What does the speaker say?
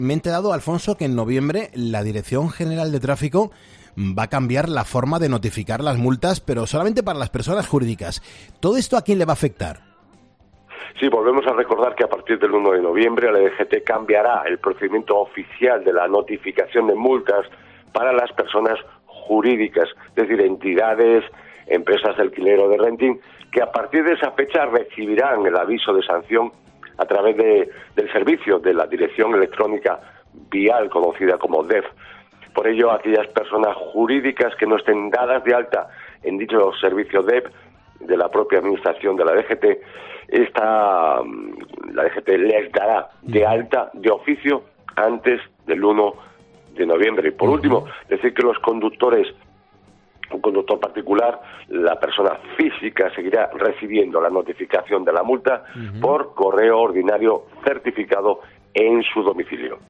me he enterado, Alfonso, que en noviembre la Dirección General de Tráfico va a cambiar la forma de notificar las multas, pero solamente para las personas jurídicas. ¿Todo esto a quién le va a afectar? Sí, volvemos a recordar que a partir del 1 de noviembre la DGT cambiará el procedimiento oficial de la notificación de multas para las personas jurídicas, es decir, entidades, empresas de alquiler o de renting, que a partir de esa fecha recibirán el aviso de sanción a través del servicio de la Dirección Electrónica Vial, conocida como DEF. Por ello, aquellas personas jurídicas que no estén dadas de alta en dicho servicio DEF de la propia administración de la DGT, la DGT les dará de alta de oficio antes del 1 de noviembre. Y por último, decir que los conductores, un conductor particular, la persona física seguirá recibiendo la notificación de la multa por correo ordinario certificado en su domicilio.